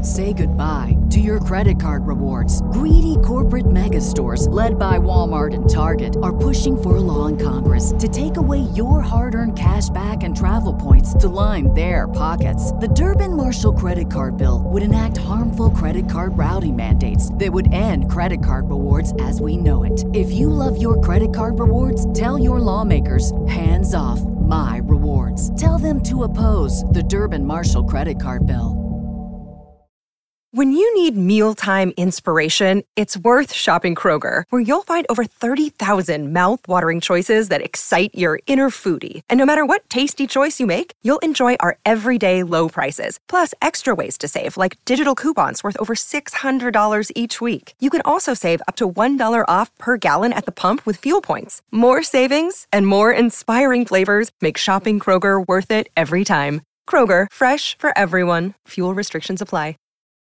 Say goodbye to your credit card rewards. Greedy corporate mega stores, led by Walmart and Target, are pushing for a law in Congress to take away your hard-earned cash back and travel points to line their pockets. The Durbin-Marshall credit card bill would enact harmful credit card routing mandates that would end credit card rewards as we know it. If you love your credit card rewards, tell your lawmakers, hands off my rewards. Tell them to oppose the Durbin-Marshall credit card bill. When you need mealtime inspiration, it's worth shopping Kroger, where you'll find over 30,000 mouth-watering choices that excite your inner foodie. And no matter what tasty choice you make, you'll enjoy our everyday low prices, plus extra ways to save, like digital coupons worth over $600 each week. You can also save up to $1 off per gallon at the pump with fuel points. More savings and more inspiring flavors make shopping Kroger worth it every time. Kroger, fresh for everyone. Fuel restrictions apply.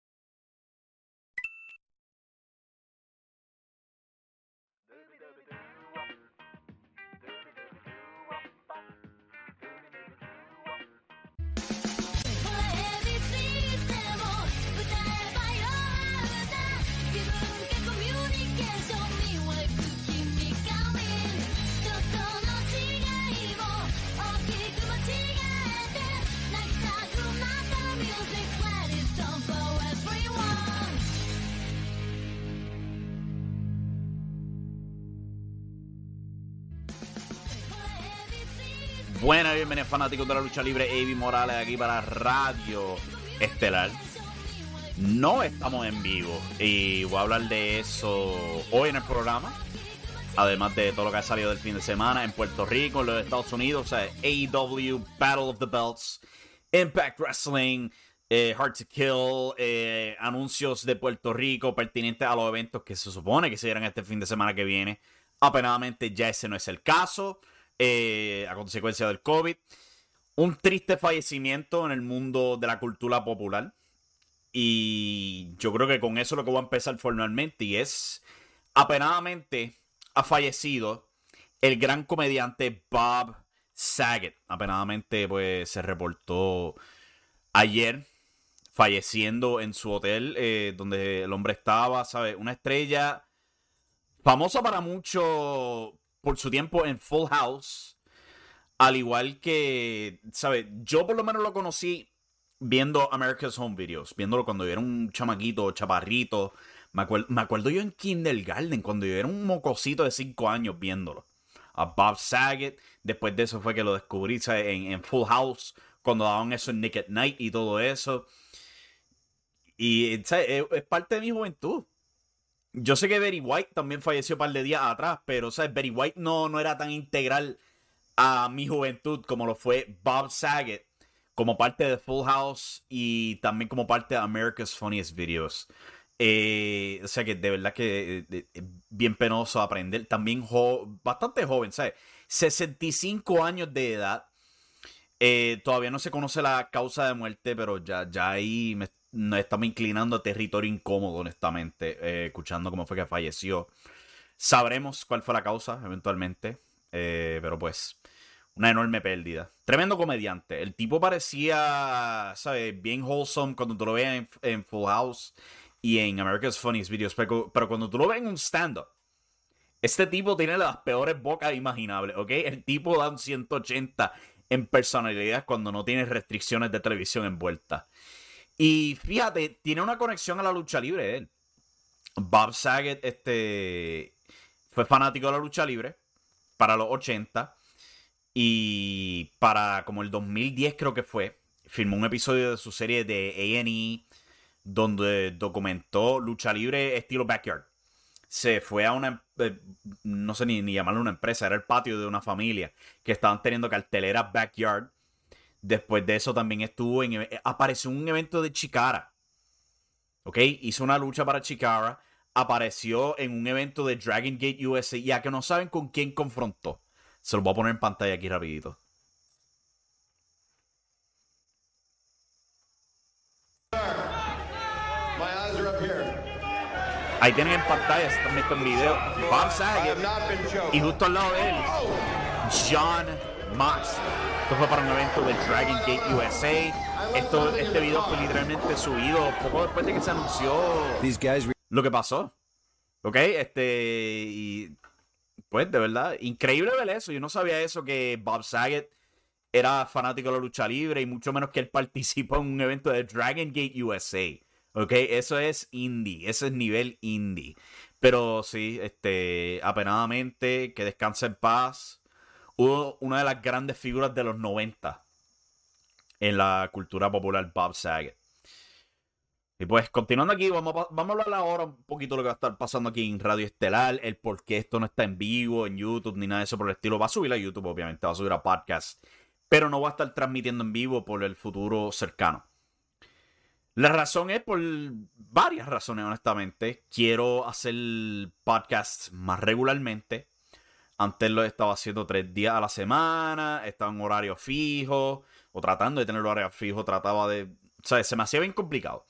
Buenas y bienvenidos fanáticos de la lucha libre. Avi Morales aquí para Radio Estelar. No estamos en vivo y voy a hablar de eso hoy en el programa. Además de todo lo que ha salido del fin de semana en Puerto Rico, en los Estados Unidos, o sea, AEW, Battle of the Belts, Impact Wrestling, Hard to Kill, anuncios de Puerto Rico pertinentes a los eventos que se supone que se dieran este fin de semana que viene. Apenadamente ya ese no es el caso. A consecuencia del COVID, un triste fallecimiento en el mundo de la cultura popular, y yo creo que con eso es lo que voy a empezar formalmente, y es, apenadamente ha fallecido el gran comediante Bob Saget. Apenadamente pues se reportó ayer falleciendo en su hotel donde el hombre estaba, ¿sabes? Una estrella famosa para mucho por su tiempo en Full House, al igual que, ¿sabes? Yo por lo menos lo conocí viendo America's Home Videos, viéndolo cuando yo era un chamaquito, chaparrito. Me acuerdo yo en kindergarten, cuando yo era un mocosito de 5 años viéndolo. A Bob Saget. Después de eso fue que lo descubrí, ¿sabes? En Full House, cuando daban eso en Nick at Night y todo eso. Y, ¿sabes? Es parte de mi juventud. Yo sé que Betty White también falleció un par de días atrás, pero, ¿sabes? Betty White no era tan integral a mi juventud como lo fue Bob Saget, como parte de Full House y también como parte de America's Funniest Videos. O sea que de verdad que es bien penoso aprender. También bastante joven, ¿sabes? 65 años de edad. Todavía no se conoce la causa de muerte, pero ya ahí nos estamos inclinando a territorio incómodo, honestamente, escuchando cómo fue que falleció. Sabremos cuál fue la causa, eventualmente, pero pues, una enorme pérdida. Tremendo comediante. El tipo parecía, ¿sabes? Bien wholesome cuando tú lo veas en Full House y en America's Funniest Videos, pero cuando tú lo ves en un stand-up, este tipo tiene las peores bocas imaginables, ¿ok? El tipo da un 180 en personalidad cuando no tiene restricciones de televisión envueltas. Y fíjate, tiene una conexión a la lucha libre él. Bob Saget fue fanático de la lucha libre para los 80. Y para como el 2010 creo que fue, filmó un episodio de su serie de A&E donde documentó lucha libre estilo backyard. Se fue a una, no sé ni llamarlo una empresa, era el patio de una familia que estaban teniendo carteleras backyard. Después de eso también apareció en un evento de Chikara. ¿Ok? Hizo una lucha para Chikara. Apareció en un evento de Dragon Gate USA. Y a que no saben con quién confrontó. Se los voy a poner en pantalla aquí rapidito. Ahí tienen en pantalla, si están viendo en video, Bob Saget. Y justo al lado de él, Jon Moxley. Esto fue para un evento del Dragon Gate USA. Este video fue literalmente subido poco después de que se anunció lo que pasó. ¿Ok? Y pues de verdad, increíble ver eso. Yo no sabía eso, que Bob Saget era fanático de la lucha libre y mucho menos que él participó en un evento de Dragon Gate USA. ¿Ok? Eso es indie, ese es nivel indie. Pero sí, apenadamente, que descanse en paz. Hubo una de las grandes figuras de los 90 en la cultura popular, Bob Saget. Y pues, continuando aquí, vamos a hablar ahora un poquito de lo que va a estar pasando aquí en Radio Estelar, el por qué esto no está en vivo, en YouTube, ni nada de eso por el estilo. Va a subir a YouTube, obviamente, va a subir a podcast, pero no va a estar transmitiendo en vivo por el futuro cercano. La razón es por varias razones, honestamente. Quiero hacer podcast más regularmente. Antes lo estaba haciendo 3 días a la semana, estaba en horario fijo, o tratando de tener horario fijo, se me hacía bien complicado.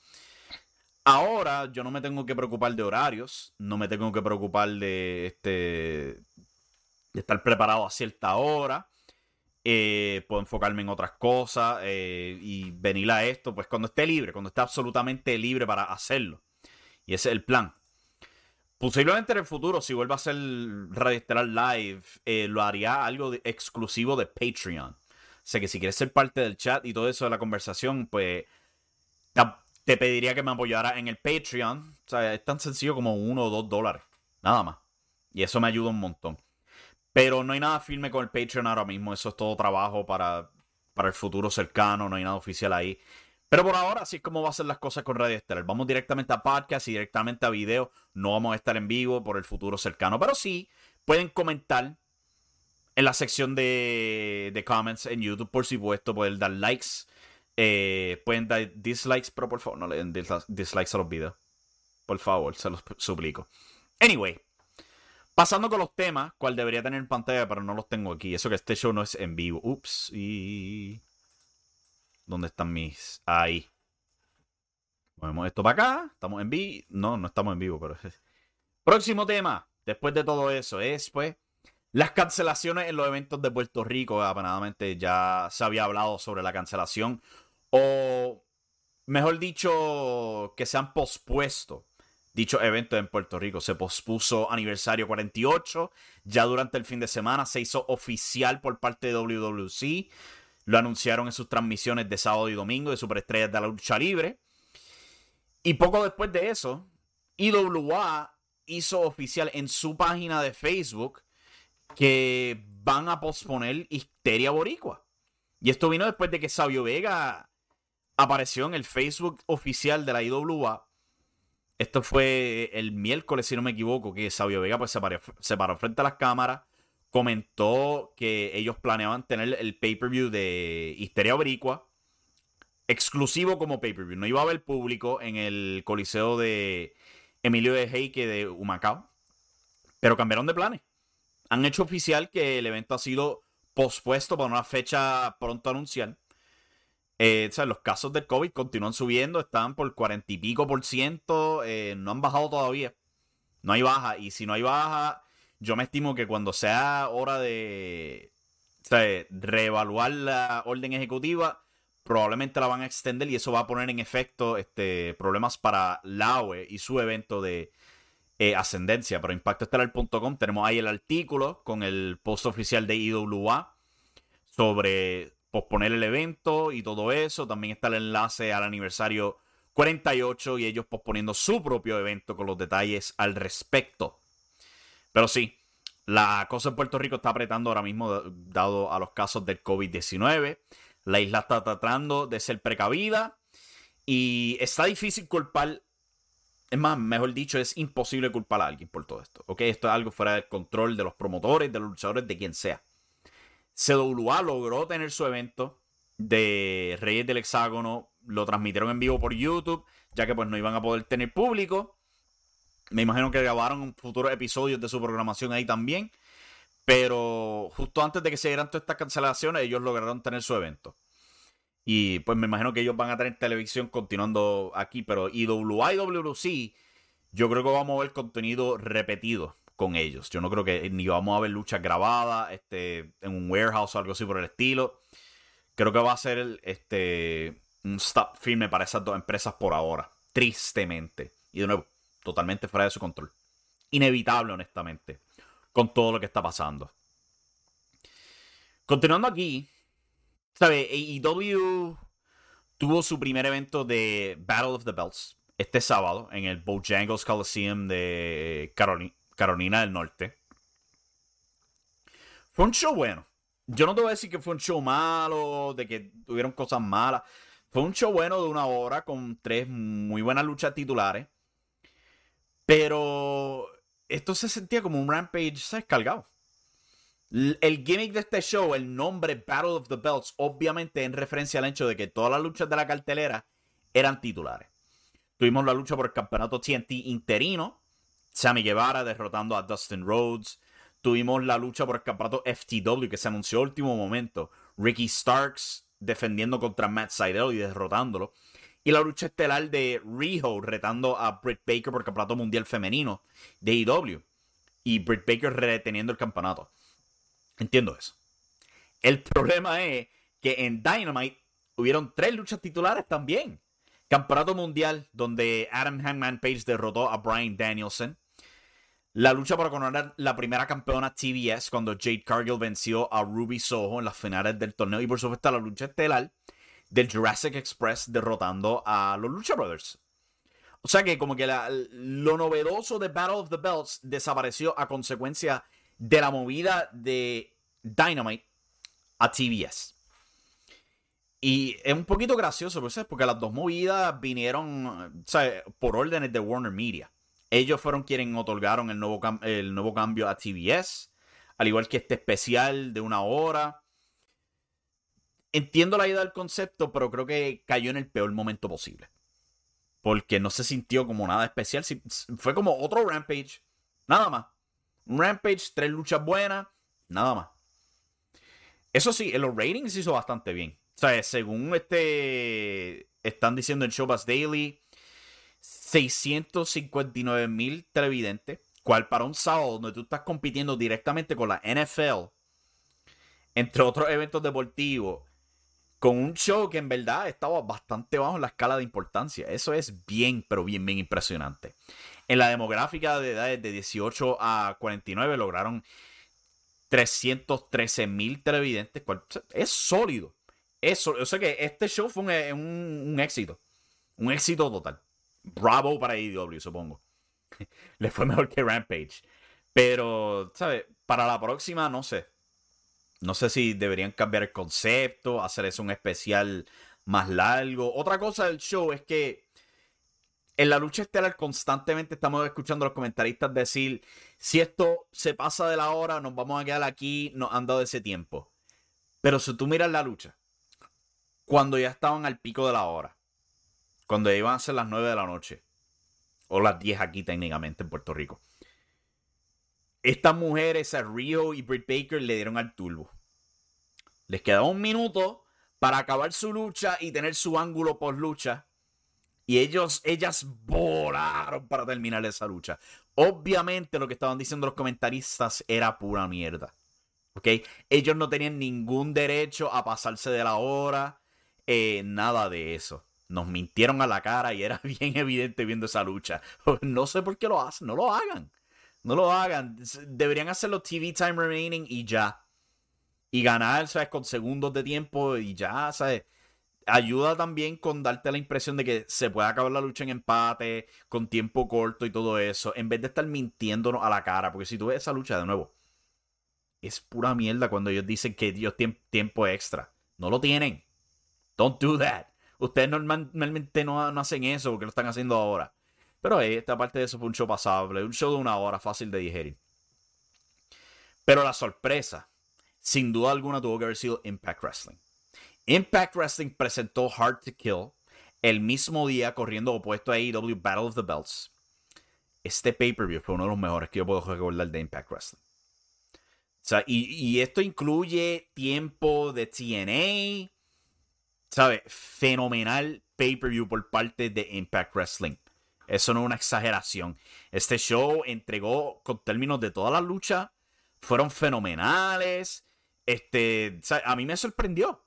Ahora yo no me tengo que preocupar de horarios, no me tengo que preocupar de estar preparado a cierta hora. Puedo enfocarme en otras cosas y venir a esto pues cuando esté libre, cuando esté absolutamente libre para hacerlo. Y ese es el plan. Posiblemente en el futuro, si vuelvo a hacer Radio Estelar Live, lo haría algo exclusivo de Patreon. O sea que si quieres ser parte del chat y todo eso de la conversación, pues te pediría que me apoyara en el Patreon. O sea, es tan sencillo como $1 o $2. Nada más. Y eso me ayuda un montón. Pero no hay nada firme con el Patreon ahora mismo. Eso es todo trabajo para el futuro cercano. No hay nada oficial ahí. Pero por ahora, así es como va a ser las cosas con Radio Estelar. Vamos directamente a podcast y directamente a video. No vamos a estar en vivo por el futuro cercano. Pero sí, pueden comentar en la sección de comments en YouTube, por supuesto. Pueden dar likes. Pueden dar dislikes, pero por favor no le den dislikes a los videos. Por favor, se los suplico. Anyway, pasando con los temas, cual debería tener en pantalla, pero no los tengo aquí. Eso que este show no es en vivo. Ups. ¿Dónde están mis? Ahí. Movemos esto para acá. Estamos en vivo. No estamos en vivo, pero... Próximo tema, después de todo eso, es pues las cancelaciones en los eventos de Puerto Rico. Apenadamente ya se había hablado sobre la cancelación. O, mejor dicho, que se han pospuesto dichos eventos en Puerto Rico. Se pospuso aniversario 48. Ya durante el fin de semana se hizo oficial por parte de WWC. Lo anunciaron en sus transmisiones de sábado y domingo de Superestrellas de la Lucha Libre. Y poco después de eso, IWA hizo oficial en su página de Facebook que van a posponer Histeria Boricua. Y esto vino después de que Sabio Vega apareció en el Facebook oficial de la IWA. Esto fue el miércoles, si no me equivoco, que Sabio Vega pues, se paró frente a las cámaras. Comentó que ellos planeaban tener el pay-per-view de Histeria Boricua exclusivo como pay-per-view. No iba a haber público en el coliseo de Emilio de Heique de Humacao. Pero cambiaron de planes. Han hecho oficial que el evento ha sido pospuesto para una fecha pronto a anunciar. Los casos del COVID continúan subiendo. Están por 40 y pico %. No han bajado todavía. No hay baja. Y si no hay baja, yo me estimo que cuando sea hora de reevaluar la orden ejecutiva, probablemente la van a extender y eso va a poner en efecto problemas para LAOE y su evento de ascendencia. Pero impactoestelar.com tenemos ahí el artículo con el post oficial de IWA sobre posponer el evento y todo eso. También está el enlace al aniversario 48 y ellos posponiendo su propio evento con los detalles al respecto. Pero sí, la cosa en Puerto Rico está apretando ahora mismo dado a los casos del COVID-19. La isla está tratando de ser precavida y está difícil culpar. Es más, mejor dicho, es imposible culpar a alguien por todo esto. ¿Ok? Esto es algo fuera del control de los promotores, de los luchadores, de quien sea. CWA logró tener su evento de Reyes del Hexágono. Lo transmitieron en vivo por YouTube, ya que pues no iban a poder tener público. Me imagino que grabaron futuros episodios de su programación ahí también. Pero justo antes de que se dieran todas estas cancelaciones, ellos lograron tener su evento. Y pues me imagino que ellos van a tener televisión continuando aquí. Pero IWA y WWC, yo creo que vamos a ver contenido repetido con ellos. Yo no creo que ni vamos a ver luchas grabadas en un warehouse o algo así por el estilo. creo que va a ser un stop firme para esas dos empresas por ahora. Tristemente. Y de nuevo, totalmente fuera de su control. Inevitable, honestamente, con todo lo que está pasando. Continuando aquí, ¿sabes? AEW tuvo su primer evento de Battle of the Belts este sábado en el Bojangles Coliseum de Carolina del Norte. Fue un show bueno. Yo no te voy a decir que fue un show malo, de que tuvieron cosas malas. Fue un show bueno de 1 hora con 3 muy buenas luchas titulares. Pero esto se sentía como un Rampage, ¿sabes? Cargado. El gimmick de este show, el nombre Battle of the Belts, obviamente en referencia al hecho de que todas las luchas de la cartelera eran titulares. Tuvimos la lucha por el campeonato TNT interino, Sammy Guevara derrotando a Dustin Rhodes. Tuvimos la lucha por el campeonato FTW que se anunció a último momento, Ricky Starks defendiendo contra Matt Sydal y derrotándolo. Y la lucha estelar de Riho retando a Britt Baker por el campeonato mundial femenino de AEW. Y Britt Baker reteniendo el campeonato. Entiendo eso. El problema es que en Dynamite hubieron 3 luchas titulares también. Campeonato mundial donde Adam Hangman Page derrotó a Bryan Danielson. La lucha para coronar la primera campeona TBS cuando Jade Cargill venció a Ruby Soho en las finales del torneo. Y por supuesto la lucha estelar del Jurassic Express derrotando a los Lucha Brothers. O sea que como que lo novedoso de Battle of the Belts desapareció a consecuencia de la movida de Dynamite a TBS. Y es un poquito gracioso, ¿sabes? Porque las dos movidas vinieron, ¿sabes?, por órdenes de Warner Media. Ellos fueron quienes otorgaron el nuevo cambio a TBS, al igual que este especial de 1 hora. Entiendo la idea del concepto, pero creo que cayó en el peor momento posible. Porque no se sintió como nada especial. Fue como otro Rampage. Nada más. Un Rampage, 3 luchas buenas. Nada más. Eso sí, en los ratings hizo bastante bien. O sea, según están diciendo en Showbuzz Daily, 659,000 televidentes. Cual para un sábado donde tú estás compitiendo directamente con la NFL, entre otros eventos deportivos, con un show que en verdad estaba bastante bajo en la escala de importancia. Eso es bien, pero bien, bien impresionante. En la demográfica de edades de 18 a 49 lograron 313,000 televidentes. Es sólido. O sea que este show fue un éxito. Un éxito total. Bravo para AEW, supongo. Le fue mejor que Rampage. Pero, ¿sabes? Para la próxima, no sé. No sé si deberían cambiar el concepto, hacer eso un especial más largo. Otra cosa del show es que en la lucha estelar constantemente estamos escuchando a los comentaristas decir: si esto se pasa de la hora, nos vamos a quedar aquí, nos han dado ese tiempo. Pero si tú miras la lucha, cuando ya estaban al pico de la hora, cuando iban a ser las 9 de la noche, o las 10 aquí técnicamente en Puerto Rico, estas mujeres, a Riho y Britt Baker, le dieron al turbo. Les quedaba 1 minuto para acabar su lucha y tener su ángulo post lucha. Y ellas volaron para terminar esa lucha. Obviamente lo que estaban diciendo los comentaristas era pura mierda. ¿Ok? Ellos no tenían ningún derecho a pasarse de la hora. Nada de eso. Nos mintieron a la cara y era bien evidente viendo esa lucha. No sé por qué lo hacen. No lo hagan. No lo hagan. Deberían hacerlo TV time remaining y ya. Y ganar, ¿sabes? Con segundos de tiempo y ya, ¿sabes? Ayuda también con darte la impresión de que se puede acabar la lucha en empate, con tiempo corto y todo eso, en vez de estar mintiéndonos a la cara. Porque si tú ves esa lucha de nuevo, es pura mierda cuando ellos dicen que ellos tienen tiempo extra. No lo tienen. Don't do that. Ustedes normalmente no hacen eso porque lo están haciendo ahora. Pero esta parte de eso fue un show pasable, un show de 1 hora, fácil de digerir. Pero la sorpresa, sin duda alguna, tuvo que haber sido Impact Wrestling. Impact Wrestling presentó Hard to Kill el mismo día corriendo opuesto a AEW Battle of the Belts. Este pay-per-view fue uno de los mejores que yo puedo recordar de Impact Wrestling. O sea, y esto incluye tiempo de TNA. ¿Sabes? Fenomenal pay-per-view por parte de Impact Wrestling. Eso no es una exageración. Este show entregó, con términos de todas las luchas, fueron fenomenales. ¿Sabes? A mí me sorprendió.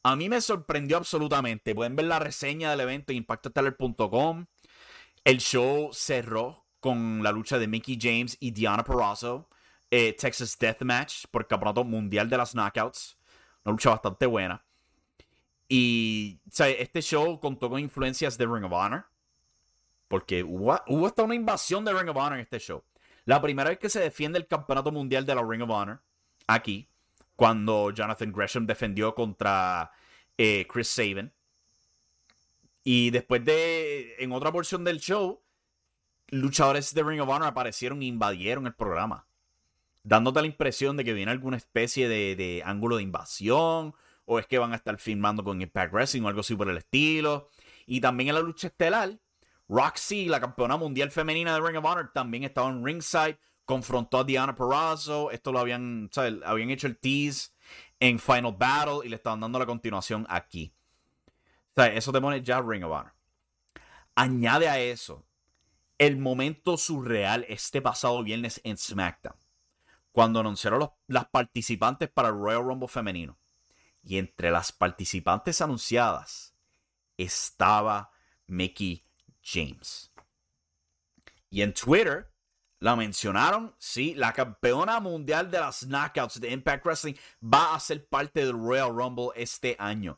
a mí me sorprendió absolutamente. Pueden ver la reseña del evento en impactostellar.com. El show cerró con la lucha de Mickie James y Deonna Purrazzo. Texas Deathmatch por el campeonato mundial de las knockouts. Una lucha bastante buena. Y, o sea, este show contó con influencias de Ring of Honor. Porque hubo hasta una invasión de Ring of Honor en este show. La primera vez que se defiende el campeonato mundial de la Ring of Honor, aquí, cuando Jonathan Gresham defendió contra Chris Sabin. Y después en otra porción del show, luchadores de Ring of Honor aparecieron e invadieron el programa, dándote la impresión de que viene alguna especie de ángulo de invasión, o es que van a estar filmando con Impact Wrestling o algo así por el estilo. Y también en la lucha estelar, Roxy, la campeona mundial femenina de Ring of Honor, también estaba en ringside, confrontó a Deonna Purrazzo. Esto lo habían hecho el tease en Final Battle y le estaban dando la continuación aquí. O sea, eso te pone ya Ring of Honor. Añade a eso el momento surreal este pasado viernes en SmackDown, cuando anunciaron las participantes para el Royal Rumble femenino. Y entre las participantes anunciadas estaba Mickie James. Y en Twitter la mencionaron, sí, la campeona mundial de las knockouts de Impact Wrestling va a ser parte del Royal Rumble este año.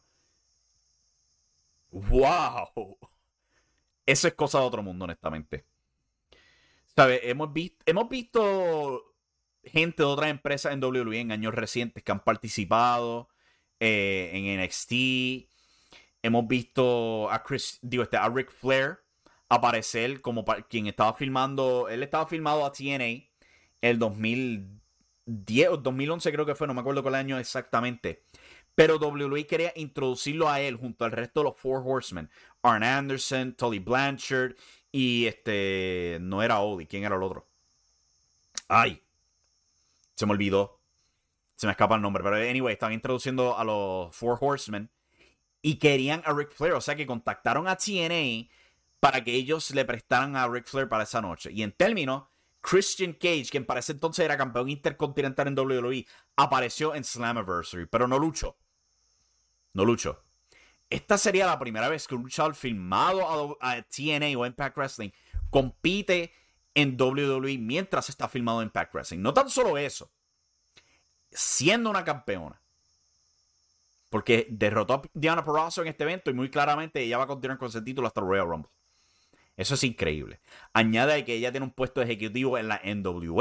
¡Wow! Eso es cosa de otro mundo, honestamente. ¿Sabes? Hemos visto gente de otras empresas en WWE en años recientes que han participado en NXT. Hemos visto a Ric Flair aparecer como quien estaba filmando. Él estaba filmado a TNA el 2010 o 2011 creo que fue, no me acuerdo cuál año exactamente. Pero WWE quería introducirlo a él junto al resto de los Four Horsemen. Arn Anderson, Tully Blanchard y no era Oli. ¿Quién era el otro? Ay, se me olvidó. Se me escapa el nombre. Pero anyway, estaban introduciendo a los Four Horsemen y querían a Ric Flair. O sea que contactaron a TNA para que ellos le prestaran a Ric Flair para esa noche. Y en términos, Christian Cage, quien para ese entonces era campeón intercontinental en WWE, apareció en Slammiversary, pero no luchó. No luchó. Esta sería la primera vez que un luchador filmado a TNA o Impact Wrestling compite en WWE mientras está filmado en Impact Wrestling. No tan solo eso, siendo una campeona. Porque derrotó a Deonna Purrazzo en este evento y muy claramente ella va a continuar con ese título hasta el Royal Rumble. Eso es increíble. Añade que ella tiene un puesto ejecutivo en la NWA.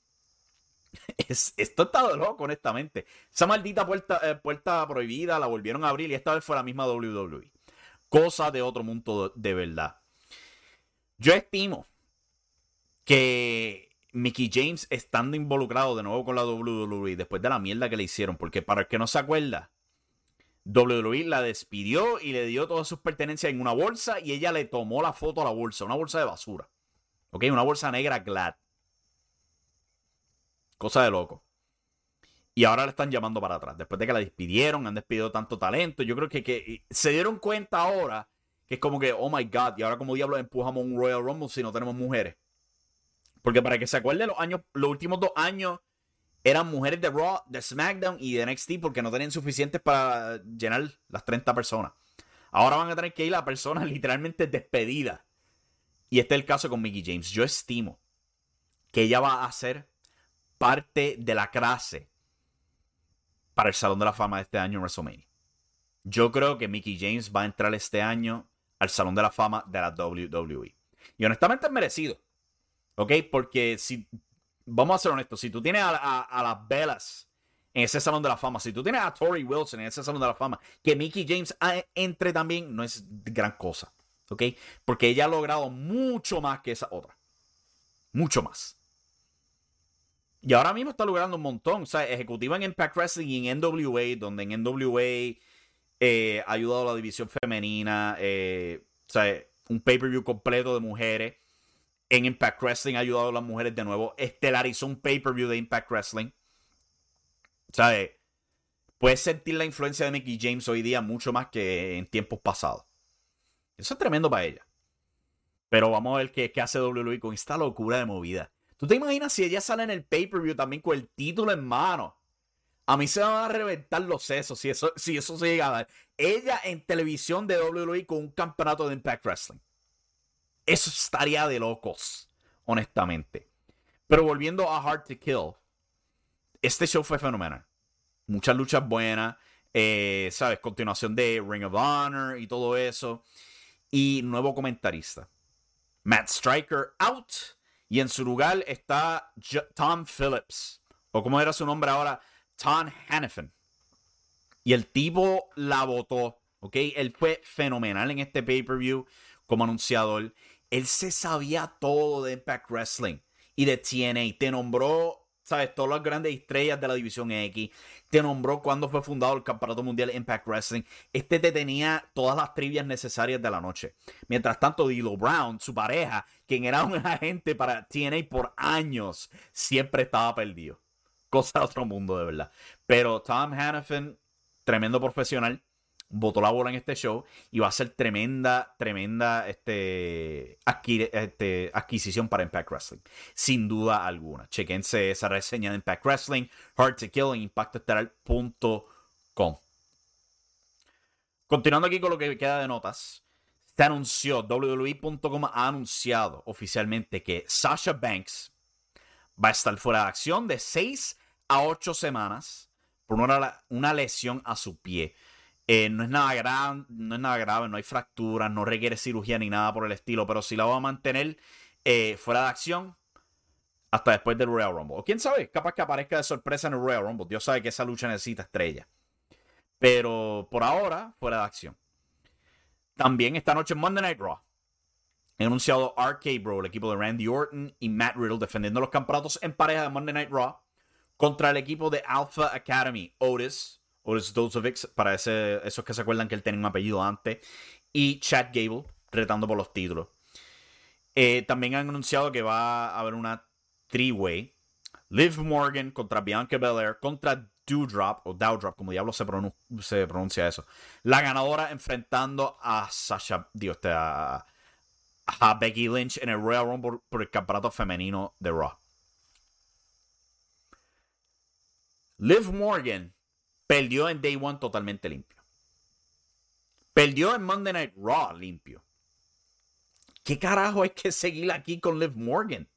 Esto está de loco, honestamente. Esa maldita puerta prohibida la volvieron a abrir y esta vez fue la misma WWE. Cosa de otro mundo de verdad. Yo estimo que Mickie James, estando involucrado de nuevo con la WWE después de la mierda que le hicieron, porque para el que no se acuerda, WWE la despidió y le dio todas sus pertenencias en una bolsa y ella le tomó la foto a la bolsa, una bolsa de basura. ¿Ok? Una bolsa negra Glad. Cosa de loco. Y ahora la están llamando para atrás. Después de que la despidieron, han despedido tanto talento. Yo creo que se dieron cuenta ahora que es como que, oh my God, y ahora como diablos empujamos un Royal Rumble si no tenemos mujeres. Porque para que se acuerden los últimos 2 años eran mujeres de Raw, de SmackDown y de NXT porque no tenían suficientes para llenar las 30 personas. Ahora van a tener que ir a personas literalmente despedidas. Y este es el caso con Mickie James. Yo estimo que ella va a ser parte de la clase para el Salón de la Fama de este año en WrestleMania. Yo creo que Mickie James va a entrar este año al Salón de la Fama de la WWE. Y honestamente es merecido. ¿Ok? Porque si... Vamos a ser honestos. Si tú tienes a las Bellas en ese Salón de la Fama, si tú tienes a Tori Wilson en ese Salón de la Fama, que Mickie James entre también, no es gran cosa. ¿Ok? Porque ella ha logrado mucho más que esa otra. Mucho más. Y ahora mismo está logrando un montón. O sea, ejecutiva en Impact Wrestling y en NWA, donde en NWA ha ayudado a la división femenina. O sea, un pay-per-view completo de mujeres. En Impact Wrestling ha ayudado a las mujeres de nuevo. Estelarizó un pay-per-view de Impact Wrestling. O sea, puedes sentir la influencia de Mickie James hoy día mucho más que en tiempos pasados. Eso es tremendo para ella. Pero vamos a ver qué hace WWE con esta locura de movida. ¿Tú te imaginas si ella sale en el pay-per-view también con el título en mano? A mí se me van a reventar los sesos si eso se llega a dar. Ella en televisión de WWE con un campeonato de Impact Wrestling. Eso estaría de locos, honestamente. Pero volviendo a Hard to Kill, este show fue fenomenal. Muchas luchas buenas, ¿sabes? Continuación de Ring of Honor y todo eso. Y nuevo comentarista. Matt Striker out. Y en su lugar está Tom Phillips. O como era su nombre ahora, Tom Hannafin. Y el tipo la votó. ¿Ok? Él fue fenomenal en este pay-per-view como anunciador. Él se sabía todo de Impact Wrestling y de TNA. Te nombró, ¿sabes? Todas las grandes estrellas de la División X. Te nombró cuando fue fundado el Campeonato Mundial Impact Wrestling. Te tenía todas las trivias necesarias de la noche. Mientras tanto, D'Lo Brown, su pareja, quien era un agente para TNA por años, siempre estaba perdido. Cosa de otro mundo, de verdad. Pero Tom Hannafin, tremendo profesional, botó la bola en este show y va a ser tremenda adquisición para Impact Wrestling, sin duda alguna. Chequense esa reseña de Impact Wrestling, Hard to Kill en impactoestelar.com. Continuando aquí con lo que queda de notas, se anunció, WWE.com ha anunciado oficialmente que Sasha Banks va a estar fuera de acción de 6 a 8 semanas por una lesión a su pie. No es nada grave, no hay fracturas, no requiere cirugía ni nada por el estilo, pero sí la va a mantener fuera de acción hasta después del Royal Rumble. O quién sabe, capaz que aparezca de sorpresa en el Royal Rumble. Dios sabe que esa lucha necesita estrella. Pero por ahora, fuera de acción. También esta noche en Monday Night Raw, he anunciado RK Bro, el equipo de Randy Orton y Matt Riddle defendiendo los campeonatos en pareja de Monday Night Raw contra el equipo de Alpha Academy, Otis Dozovic, para esos que se acuerdan que él tenía un apellido antes, y Chad Gable retando por los títulos. También han anunciado que va a haber una three-way. Liv Morgan contra Bianca Belair contra Doudrop, como diablo se pronuncia eso. La ganadora enfrentando a a Becky Lynch en el Royal Rumble por el campeonato femenino de Raw. Liv Morgan perdió en Day One totalmente limpio. Perdió en Monday Night Raw limpio. ¿Qué carajo hay que seguir aquí con Liv Morgan?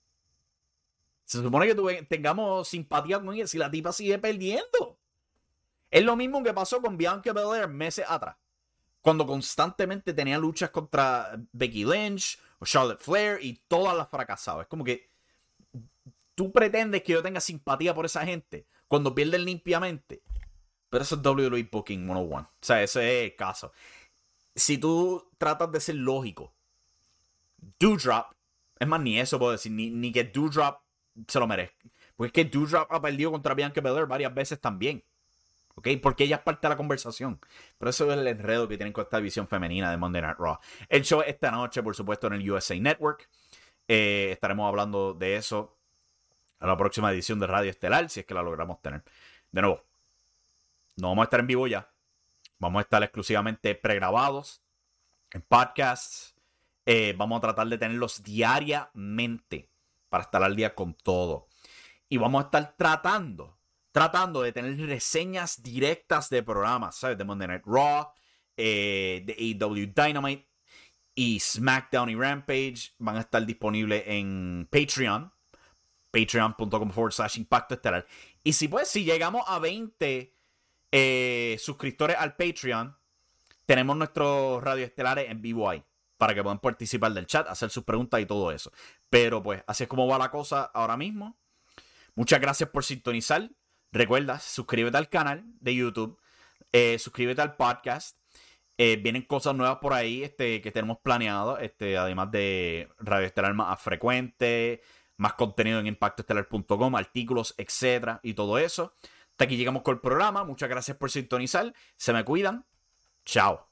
Se supone que tengamos simpatía con ella si la tipa sigue perdiendo. Es lo mismo que pasó con Bianca Belair meses atrás, cuando constantemente tenía luchas contra Becky Lynch o Charlotte Flair y todas las fracasadas. Es como que tú pretendes que yo tenga simpatía por esa gente cuando pierden limpiamente. Pero eso es WWE Booking 101. O sea, ese es el caso. Si tú tratas de ser lógico, Doudrop, es más, ni eso puedo decir, ni que Doudrop se lo merezca. Porque es que Doudrop ha perdido contra Bianca Belair varias veces también. ¿Ok? Porque ella es parte de la conversación. Pero eso es el enredo que tienen con esta división femenina de Monday Night Raw. El show esta noche, por supuesto, en el USA Network. Estaremos hablando de eso a la próxima edición de Radio Estelar, si es que la logramos tener. De nuevo, no vamos a estar en vivo ya. Vamos a estar exclusivamente pregrabados en podcasts. Vamos a tratar de tenerlos diariamente para estar al día con todo. Y vamos a estar tratando de tener reseñas directas de programas, ¿sabes? De Monday Night Raw, de AEW Dynamite y SmackDown y Rampage. Van a estar disponibles en Patreon. Patreon.com/Impacto Estelar. Y si llegamos a 20 suscriptores al Patreon, tenemos nuestros radioestelares en vivo ahí, para que puedan participar del chat, hacer sus preguntas y todo eso. Pero pues, así es como va la cosa ahora mismo. Muchas gracias por sintonizar. Recuerda, suscríbete al canal de YouTube. Suscríbete al podcast. Vienen cosas nuevas por ahí que tenemos planeado. Además de Radio Estelar más frecuente, más contenido en impactoestelar.com, artículos, etcétera, y todo eso. Hasta aquí llegamos con el programa. Muchas gracias por sintonizar. Se me cuidan. Chao.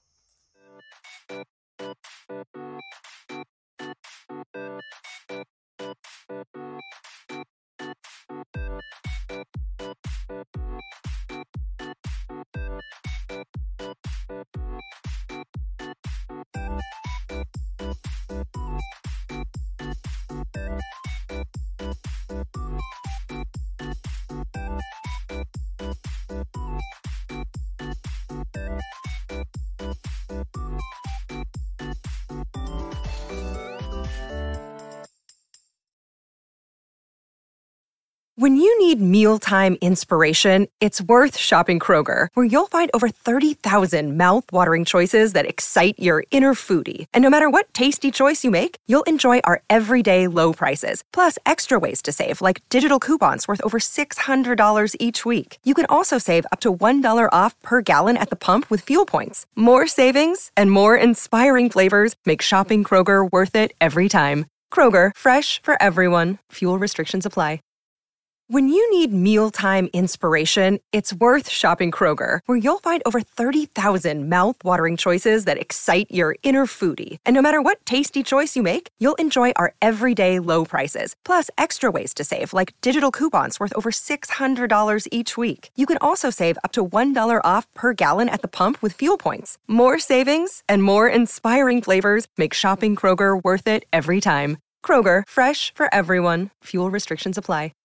When you need mealtime inspiration, it's worth shopping Kroger, where you'll find over 30,000 mouth-watering choices that excite your inner foodie. And no matter what tasty choice you make, you'll enjoy our everyday low prices, plus extra ways to save, like digital coupons worth over $600 each week. You can also save up to $1 off per gallon at the pump with fuel points. More savings and more inspiring flavors make shopping Kroger worth it every time. Kroger, fresh for everyone. Fuel restrictions apply. When you need mealtime inspiration, it's worth shopping Kroger, where you'll find over 30,000 mouth-watering choices that excite your inner foodie. And no matter what tasty choice you make, you'll enjoy our everyday low prices, plus extra ways to save, like digital coupons worth over $600 each week. You can also save up to $1 off per gallon at the pump with fuel points. More savings and more inspiring flavors make shopping Kroger worth it every time. Kroger, fresh for everyone. Fuel restrictions apply.